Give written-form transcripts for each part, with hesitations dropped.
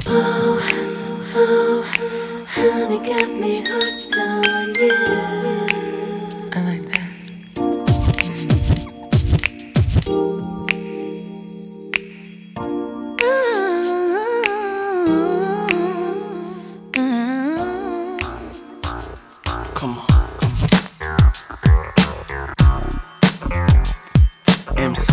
Oh, honey got me hooked on you. I like that. Come on. MC.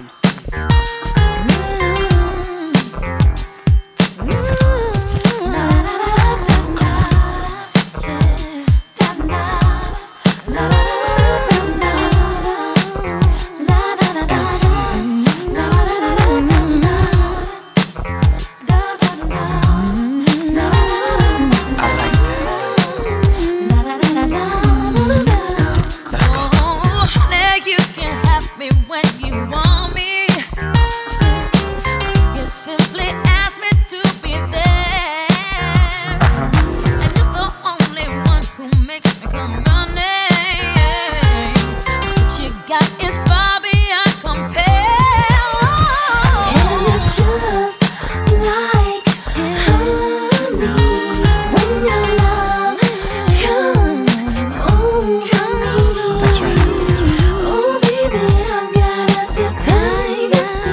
Simply ask me to be there, and you're the only one who makes me come running. 'Cause what you got is far beyond compare, and it's just like honey when your love comes. Oh, come. That's right. Oh, baby, I've got a dependency.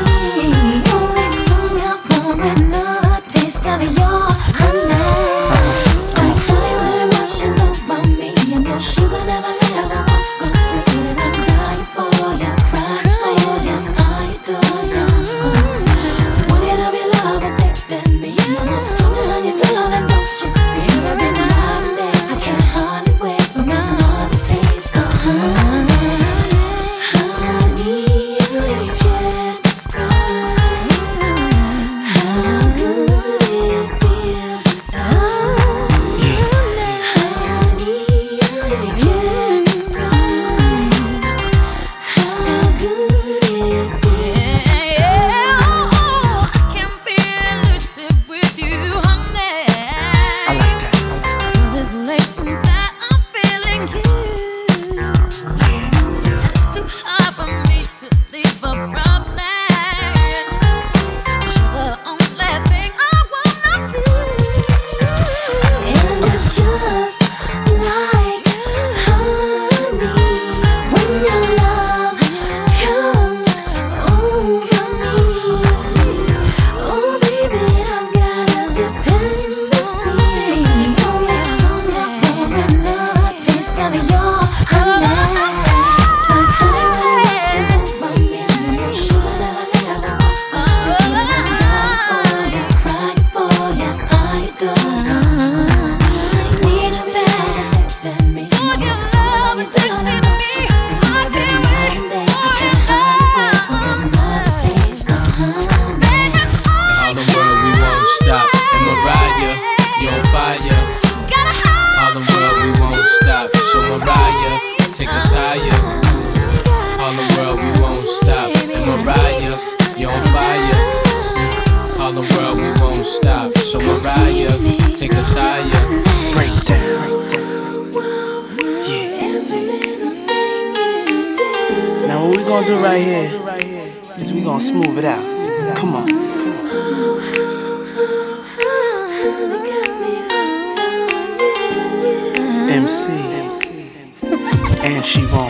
Another taste of your honey. It's like honey when it washes over me, and your sugar never ever was so sweet. And I'm dying for you, crying for you, I adore you. Wanted of your love addicted me. I'm stronger than you, darling, don't you see? Every night and day, I can't hardly wait for another taste of honey. Honey, I can't describe how good it feels inside. Honey, I can't describe how good it feels. Oh, I can be elusive with you, honey. I like that. 'Cause it's late that I'm feeling you. It's too hard for me to leave a problem. You're the only thing I wanna do. And it's just like honey when your love comes. Oh, comes. Oh, baby, I've got a dependency. Don't waste on me for another taste of your honey. It's like honey when it washes over me, and your sugar never was so sweet. And I'm dying for you, crying for you, I adore you. Need you back, addicted me. Your love addicted me. Every night and day, I can't hardly wait for another taste of honey. All the world we won't stop. And Mariah, you on fire. All the world we won't stop. So Mariah, take us higher. All the world we won't stop. And Mariah, you on fire. All the world we won't stop. So Mariah, take us higher. Break down. Yeah. Now what we gonna do right here is we gonna smooth it out. Come on. MC. And she won't.